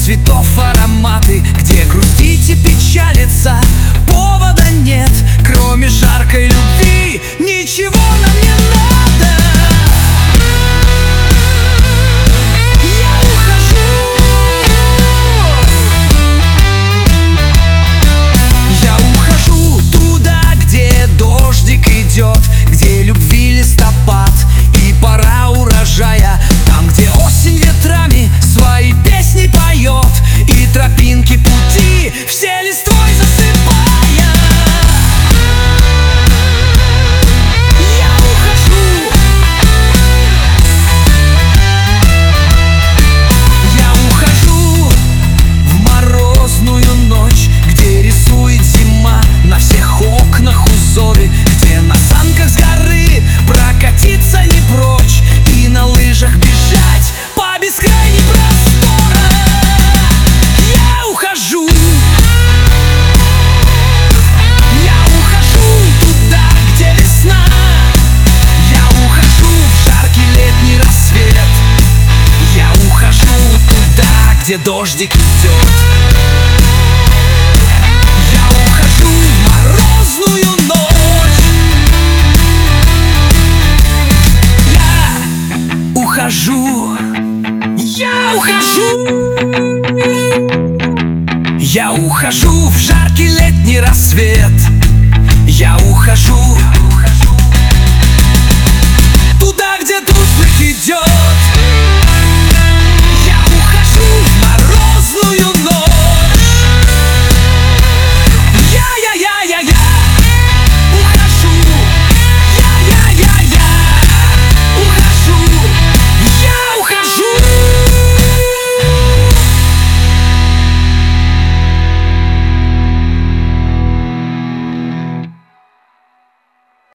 цветов ароматы, где грустить и печалиться повода нет. Кроме жаркой любви ничего нам не надо. Я ухожу туда, где дождик идет, где любви листопад и пора урожая. Там, где осень ветрами свои песни поет, и тропинки пути все листвой засыпая. Я ухожу. Я ухожу в морозную ночь, где рисует зима на всех окнах узоры, где на санках с горы прокатиться не прочь и на лыжах бежать по бескрайней просторам. Я ухожу. Я ухожу туда, где весна. Я ухожу в жаркий летний рассвет. Я ухожу туда, где дождик идет. Я ухожу в морозную ночь. Я ухожу. Я ухожу. Я ухожу в жаркий летний рассвет.